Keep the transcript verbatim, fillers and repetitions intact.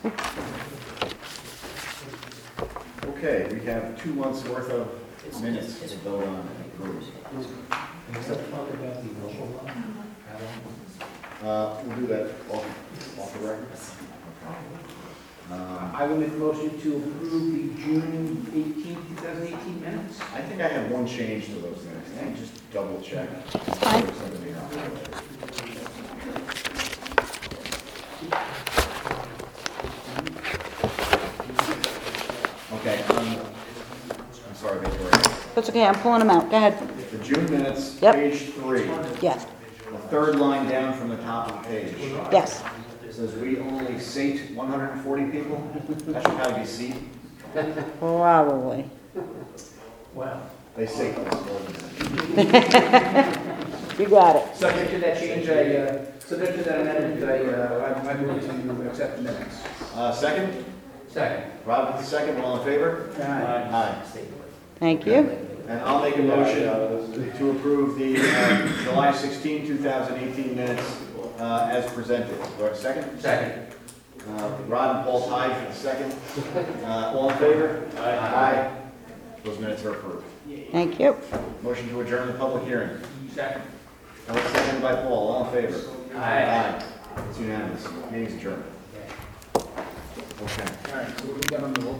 Okay, we have two months' worth of minutes to vote on and approve. Uh, we'll do that off, off the record. Um, I will make a motion to approve the June eighteenth, two thousand eighteen minutes. I think I have one change to those minutes. Can I just double check? fine. Something else. Okay, um, I'm sorry, Victoria. That's okay, I'm pulling them out. Go ahead. The June minutes, Yep. page three, Yes, the third line down from the top of the page. yes. It says we only sate one hundred forty people. That should probably be seat. Probably. Wow. They sate us. You got it. Subject to that change, I, uh, subject to that amendment, I, uh, I I move to accept the minutes. Uh, second? Second. Rob, second, all in favor? Aye. Aye. Thank you. And I'll make a motion to approve the uh, July sixteenth, two thousand eighteen minutes uh, as presented. Do I have a second? Second. Uh, Rod and Paul tied for the second. Uh, All in favor? Aye. Those minutes are approved. Thank you. Motion to adjourn the public hearing. Second. That was seconded by Paul. All in favor? Aye. It's unanimous. Meeting's adjourned. Okay. All right, so what do we got on the roll?